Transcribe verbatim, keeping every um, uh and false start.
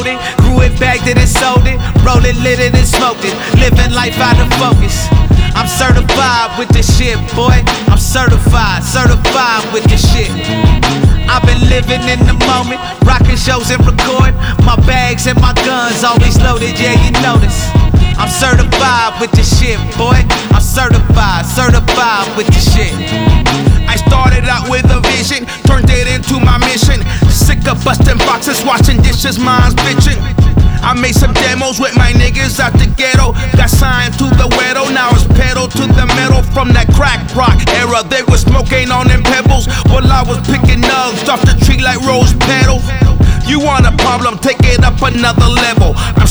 wrote it, grew it, bagged it and sold it, rolled it, lit it and smoked it, living life out of focus. I'm certified with this shit, boy. I'm certified, certified with this shit. I've been living in the moment, rocking shows and recording. My bags and my guns always loaded, yeah, you know this. I'm certified with this shit, boy. I'm certified, certified with this shit. I started out with a vision, turned it into my mission. Sick of busting boxes, washing dishes, mine's bitching. I made some demos with my niggas out the ghetto. Got signed to the Wedo, now it's pedal to the metal. From that crack rock era, they was smoking on them pebbles, while I was picking nugs off the tree like rose petals. You want a problem, take it up another level. I'm